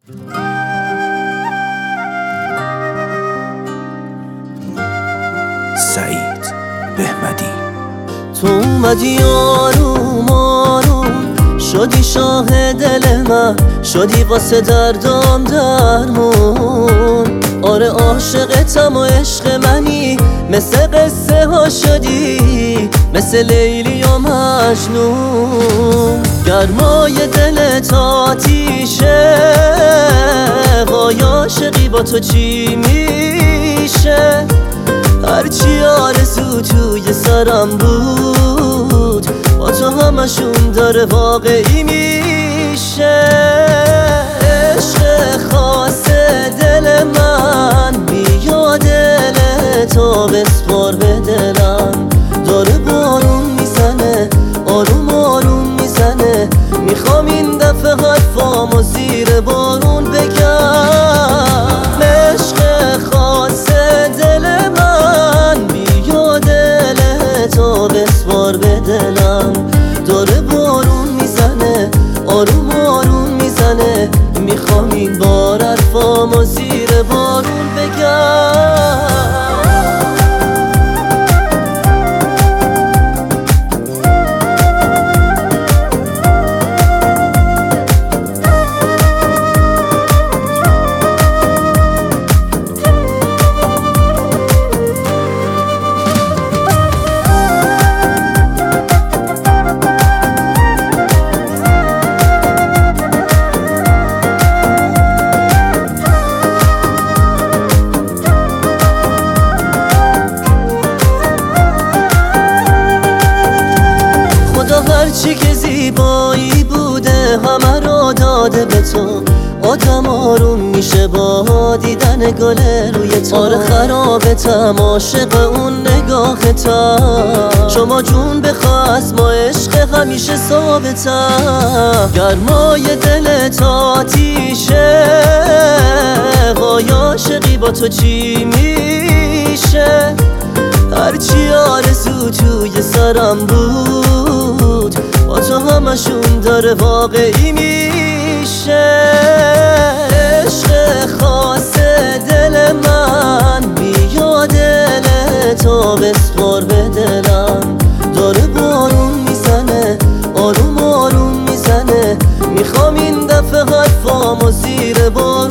سعید بهمدی. تو اومدی آروم آروم، شدی شاه دل من، شدی واسه دردام درمون. آره عاشقتم و عشق منی، مثل قصه ها شدی، مثل لیلی و مجنون. گرمای دلت آتیشه، وای عاشقی با تو چی میشه؟ هرچی آرزو توی سرم بود، با تو همشون داره واقعی میشه. عشق خاص دل من، بیا دل تو بسپار به دلم. داره بارون میزنه، آروم آروم میزنه، میخوام این دفعه حرفامو زیر بارون بگم. عشق خاص دل من، بیا دل تو بسپار به دلم. داره بارون میزنه، آروم آروم میزنه، میخوام این بار حرفامو زیر بارون بگم. هرچی که زیبایی بوده همه رو داده به تو. آدم آروم میشه با دیدن گل روی تو. آره خرابتم، عاشق اون نگاهتم. شما جون بخواست، ما عشق همیشه ثابتم. گرمای دلت آتیشه، وای عاشقی با تو چی میشه؟ هرچی آرزو توی سرم بود، با تو همشون داره واقعی میشه. عشق خاص دل من، بیا دل تو بسپار به دلم. داره بارون میزنه، آروم آروم میزنه، میخوام این دفعه حرفامو زیر بارون